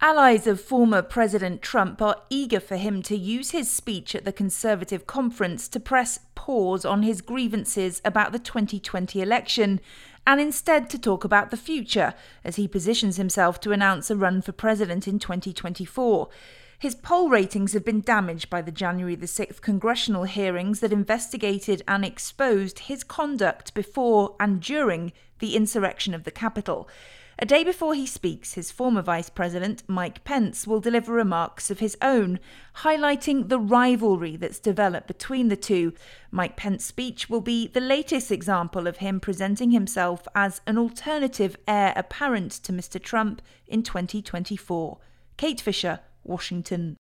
Allies of former President Trump are eager for him to use his speech at the Conservative conference to press pause on his grievances about the 2020 election and instead to talk about the future as he positions himself to announce a run for president in 2024. His poll ratings have been damaged by the January the 6th congressional hearings that investigated and exposed his conduct before and during the insurrection of the Capitol. A day before he speaks, his former Vice President, Mike Pence, will deliver remarks of his own, highlighting the rivalry that's developed between the two. Mike Pence's speech will be the latest example of him presenting himself as an alternative heir apparent to Mr. Trump in 2024. Kate Fisher, Washington.